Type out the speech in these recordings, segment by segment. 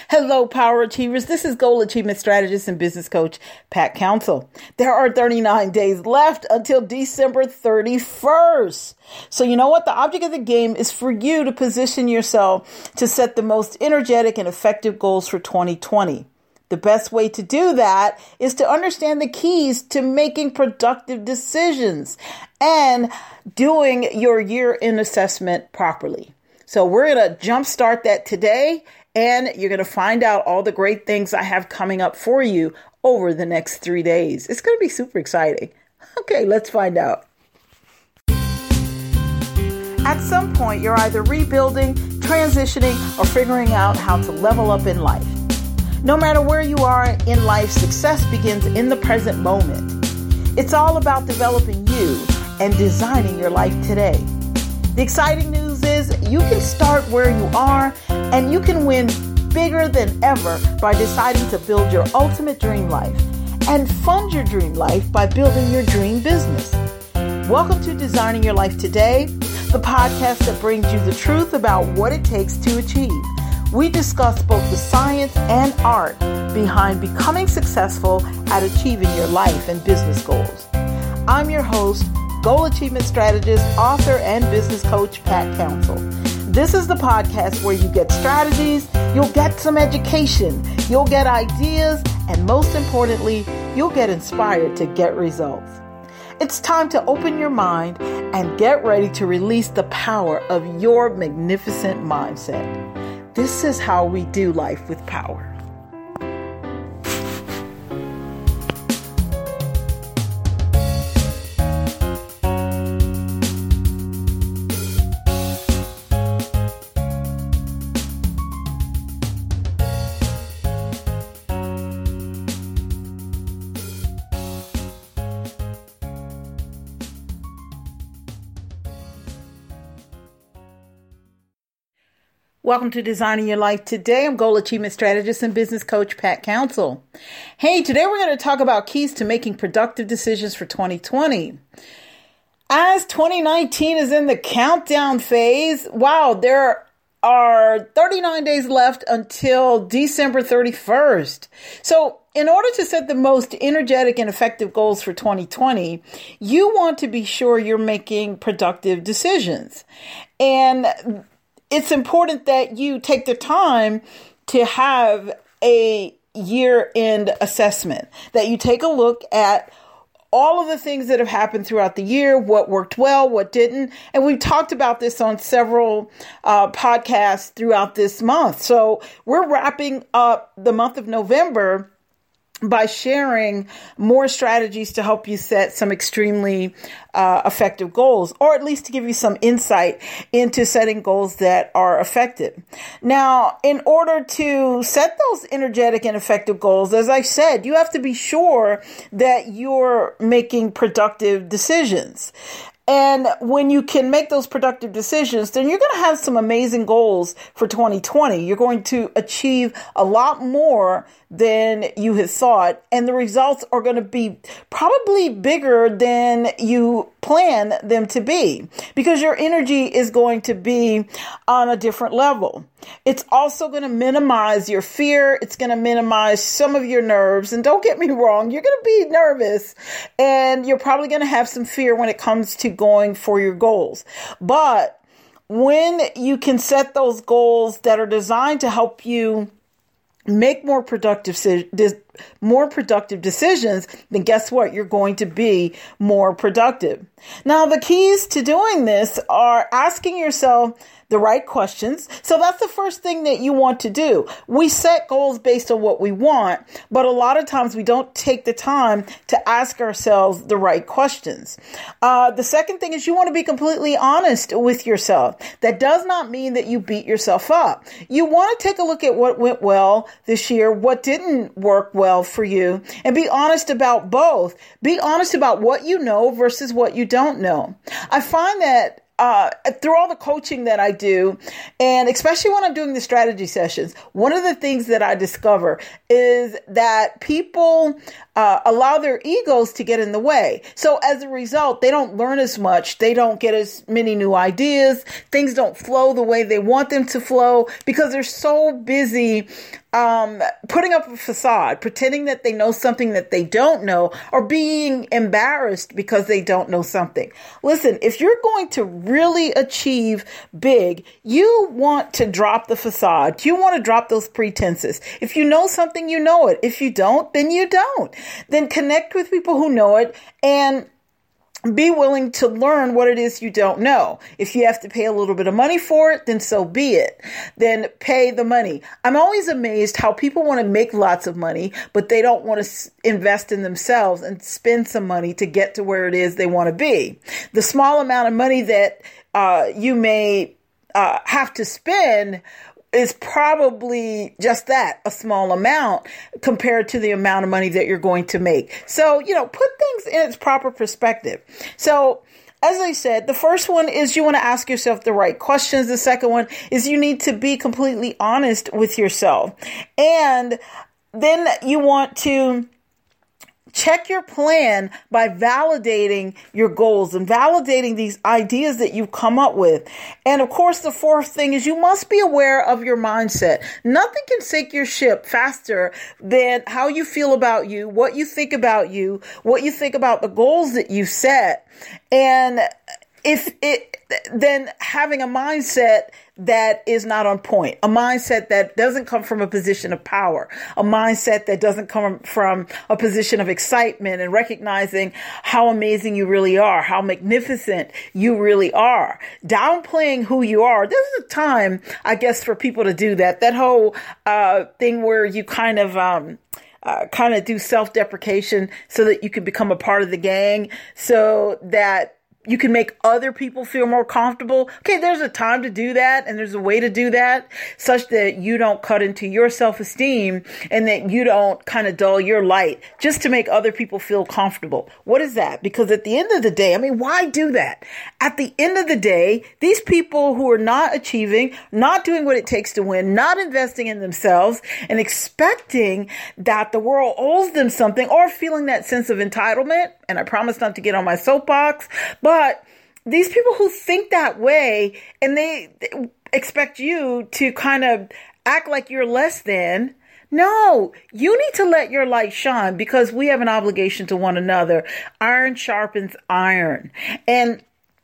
Hello, Power Achievers. This is Goal Achievement Strategist and Business Coach Pat Council. There are 39 days left until December 31st. So you know what? The object of the game is for you to position yourself to set the most energetic and effective goals for 2020. The best way to do that is to understand the keys to making productive decisions and doing your year-end assessment properly. So we're going to jumpstart that today, and you're going to find out all the great things I have coming up for you over the next 3 days. It's going to be super exciting. Okay, let's find out. At some point, you're either rebuilding, transitioning, or figuring out how to level up in life. No matter where you are in life, success begins in the present moment. It's all about developing you and designing your life today. The exciting news is you can start where you are and you can win bigger than ever by deciding to build your ultimate dream life and fund your dream life by building your dream business. Welcome to Designing Your Life Today, the podcast that brings you the truth about what it takes to achieve. We discuss both the science and art behind becoming successful at achieving your life and business goals. I'm your host, Goal Achievement Strategist, author, and business coach, Pat Council. This is the podcast where you get strategies, you'll get some education, you'll get ideas, and most importantly, you'll get inspired to get results. It's time to open your mind and get ready to release the power of your magnificent mindset. This is how we do life with power. Welcome to Designing Your Life Today. I'm Goal Achievement Strategist and Business Coach Pat Council. Hey, today we're going to talk about keys to making productive decisions for 2020. As 2019 is in the countdown phase, wow, there are 39 days left until December 31st. So in order to set the most energetic and effective goals for 2020, you want to be sure you're making productive decisions. And it's important that you take the time to have a year-end assessment, that you take a look at all of the things that have happened throughout the year, what worked well, what didn't. And we've talked about this on several podcasts throughout this month. So we're wrapping up the month of November by sharing more strategies to help you set some extremely effective goals, or at least to give you some insight into setting goals that are effective. Now, in order to set those energetic and effective goals, as I said, you have to be sure that you're making productive decisions. And when you can make those productive decisions, then you're going to have some amazing goals for 2020. You're going to achieve a lot more than you had thought, and the results are going to be probably bigger than you plan them to be, because your energy is going to be on a different level. It's also going to minimize your fear. It's going to minimize some of your nerves. And don't get me wrong, you're going to be nervous and you're probably going to have some fear when it comes to going for your goals. But when you can set those goals that are designed to help you make more productive decisions, then guess what? You're going to be more productive. Now, the keys to doing this are asking yourself the right questions. So that's the first thing that you want to do. We set goals based on what we want, but a lot of times we don't take the time to ask ourselves the right questions. The second thing is you want to be completely honest with yourself. That does not mean that you beat yourself up. You want to take a look at what went well this year, what didn't work well for you, and be honest about both. Be honest about what you know versus what you don't know. I find that through all the coaching that I do, and especially when I'm doing the strategy sessions, one of the things that I discover is that people allow their egos to get in the way. So as a result, they don't learn as much. They don't get as many new ideas. Things don't flow the way they want them to flow because they're so busy putting up a facade, pretending that they know something that they don't know, or being embarrassed because they don't know something. Listen, if you're going to really achieve big, you want to drop the facade. You want to drop those pretenses. If you know something, you know it. If you don't, then you don't. Then connect with people who know it and be willing to learn what it is you don't know. If you have to pay a little bit of money for it, then so be it. Then pay the money. I'm always amazed how people want to make lots of money, but they don't want to invest in themselves and spend some money to get to where it is they want to be. The small amount of money that you may have to spend is probably just that, a small amount compared to the amount of money that you're going to make. So, put things in its proper perspective. So, as I said, the first one is you want to ask yourself the right questions. The second one is you need to be completely honest with yourself. And then you want to check your plan by validating your goals and validating these ideas that you've come up with. And of course, the fourth thing is you must be aware of your mindset. Nothing can sink your ship faster than how you feel about you, what you think about you, what you think about the goals that you set. And then having a mindset that is not on point, a mindset that doesn't come from a position of power, a mindset that doesn't come from a position of excitement and recognizing how amazing you really are, how magnificent you really are, downplaying who you are. This is a time, I guess, for people to do that. That whole thing where you kind of do self-deprecation so that you can become a part of the gang, so that you can make other people feel more comfortable. Okay, there's a time to do that, and there's a way to do that such that you don't cut into your self-esteem and that you don't kind of dull your light just to make other people feel comfortable. What is that? Because at the end of the day, why do that? At the end of the day, these people who are not achieving, not doing what it takes to win, not investing in themselves, and expecting that the world owes them something, or feeling that sense of entitlement, and I promise not to get on my soapbox, but these people who think that way and they expect you to kind of act like you're less than. No, you need to let your light shine, because we have an obligation to one another. Iron sharpens iron. And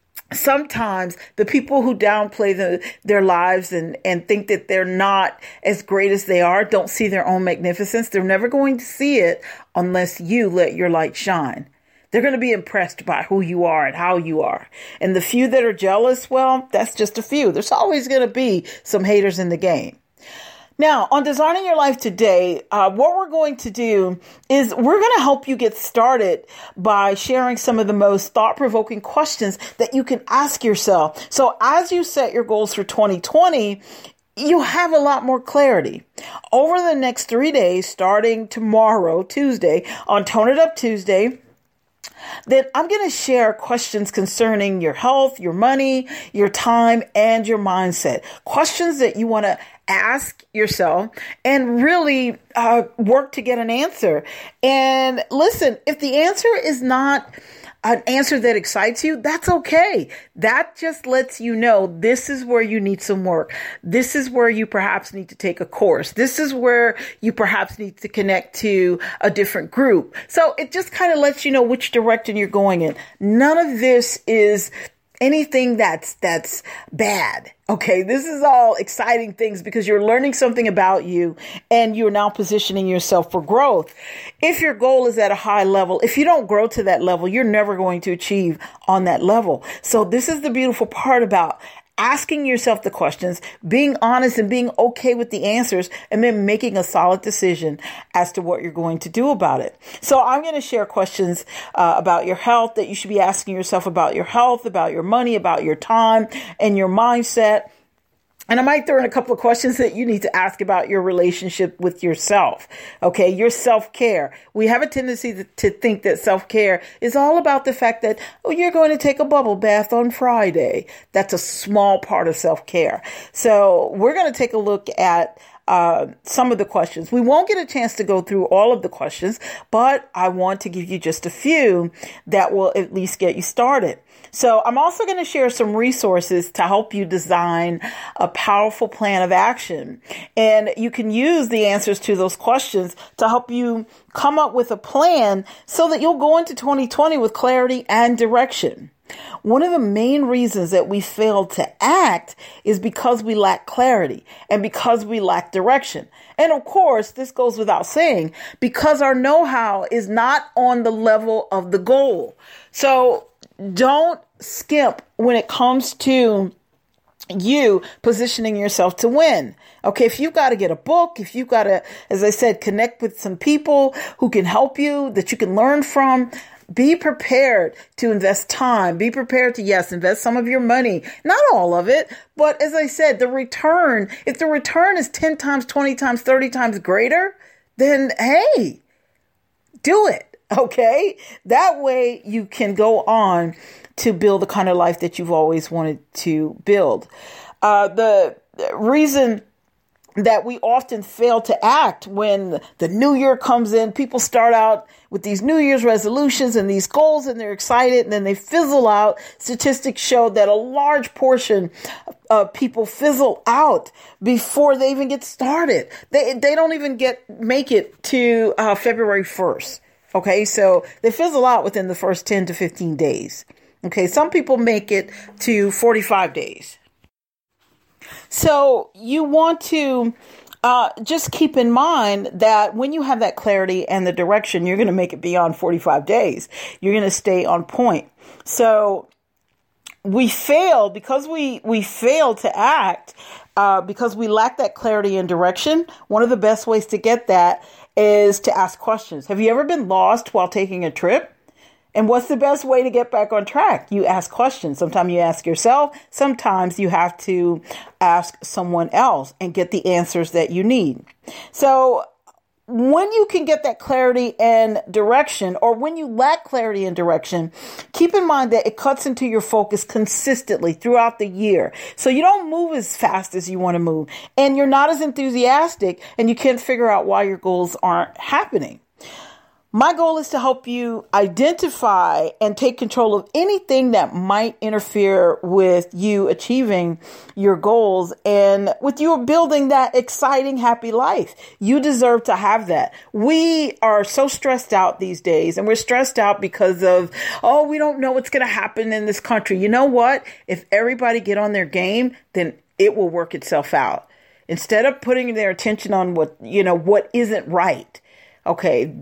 sometimes the people who downplay their lives and think that they're not as great as they are don't see their own magnificence. They're never going to see it unless you let your light shine. They're going to be impressed by who you are and how you are. And the few that are jealous, well, that's just a few. There's always going to be some haters in the game. Now, on Designing Your Life today, what we're going to do is we're going to help you get started by sharing some of the most thought-provoking questions that you can ask yourself. So as you set your goals for 2020, you have a lot more clarity. Over the next 3 days, starting tomorrow, Tuesday, on Tone It Up Tuesday, then I'm going to share questions concerning your health, your money, your time, and your mindset. Questions that you want to ask yourself and really work to get an answer. And listen, if the answer is not an answer that excites you, that's okay. That just lets you know this is where you need some work. This is where you perhaps need to take a course. This is where you perhaps need to connect to a different group. So it just kind of lets you know which direction you're going in. None of this is anything that's bad. Okay, this is all exciting things because you're learning something about you and you're now positioning yourself for growth. If your goal is at a high level, if you don't grow to that level, you're never going to achieve on that level. So this is the beautiful part about asking yourself the questions, being honest and being okay with the answers, and then making a solid decision as to what you're going to do about it. So I'm going to share questions about your health that you should be asking yourself about your health, about your money, about your time, and your mindset. And I might throw in a couple of questions that you need to ask about your relationship with yourself. Okay, your self-care. We have a tendency to think that self-care is all about the fact that, oh, you're going to take a bubble bath on Friday. That's a small part of self-care. So we're going to take a look at some of the questions. We won't get a chance to go through all of the questions, but I want to give you just a few that will at least get you started. So I'm also going to share some resources to help you design a powerful plan of action. And you can use the answers to those questions to help you come up with a plan so that you'll go into 2020 with clarity and direction. One of the main reasons that we fail to act is because we lack clarity and because we lack direction. And of course, this goes without saying, because our know-how is not on the level of the goal. So don't skimp when it comes to you positioning yourself to win. Okay, if you've got to get a book, if you've got to, as I said, connect with some people who can help you, that you can learn from, be prepared to invest time. Be prepared to, yes, invest some of your money. Not all of it, but as I said, the return, if the return is 10 times, 20 times, 30 times greater, then hey, do it. Okay? That way you can go on to build the kind of life that you've always wanted to build. The reason that we often fail to act when the new year comes in, people start out with these New Year's resolutions and these goals and they're excited and then they fizzle out. Statistics show that a large portion of people fizzle out before they even get started. They don't even make it to February 1st. Okay, so they fizzle out within the first 10 to 15 days. Okay, some people make it to 45 days. So you want to just keep in mind that when you have that clarity and the direction, you're going to make it beyond 45 days. You're going to stay on point. So we fail because we fail to act because we lack that clarity and direction. One of the best ways to get that is to ask questions. Have you ever been lost while taking a trip? And what's the best way to get back on track? You ask questions. Sometimes you ask yourself. Sometimes you have to ask someone else and get the answers that you need. So when you can get that clarity and direction, or when you lack clarity and direction, keep in mind that it cuts into your focus consistently throughout the year. So you don't move as fast as you want to move, and you're not as enthusiastic, and you can't figure out why your goals aren't happening. My goal is to help you identify and take control of anything that might interfere with you achieving your goals and with you building that exciting, happy life. You deserve to have that. We are so stressed out these days, and we're stressed out because of, we don't know what's going to happen in this country. You know what? If everybody get on their game, then it will work itself out. Instead of putting their attention on what isn't right. Okay,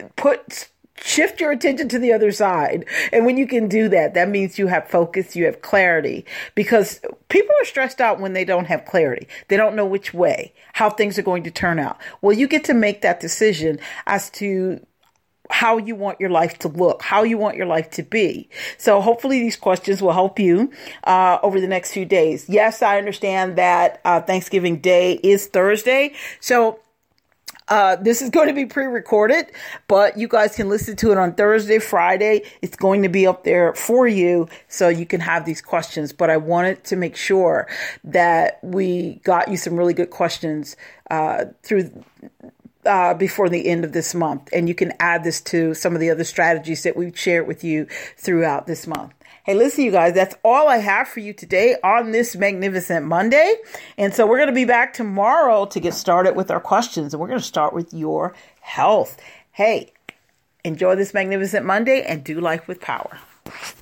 shift your attention to the other side. And when you can do that, that means you have focus, you have clarity, because people are stressed out when they don't have clarity. They don't know which way, how things are going to turn out. Well, you get to make that decision as to how you want your life to look, how you want your life to be. So hopefully these questions will help you over the next few days. Yes, I understand that Thanksgiving Day is Thursday. So this is going to be pre-recorded, but you guys can listen to it on Thursday, Friday. It's going to be up there for you so you can have these questions. But I wanted to make sure that we got you some really good questions before the end of this month. And you can add this to some of the other strategies that we've shared with you throughout this month. Hey, listen, you guys, that's all I have for you today on this magnificent Monday. And so we're going to be back tomorrow to get started with our questions. And we're going to start with your health. Hey, enjoy this magnificent Monday and do life with power.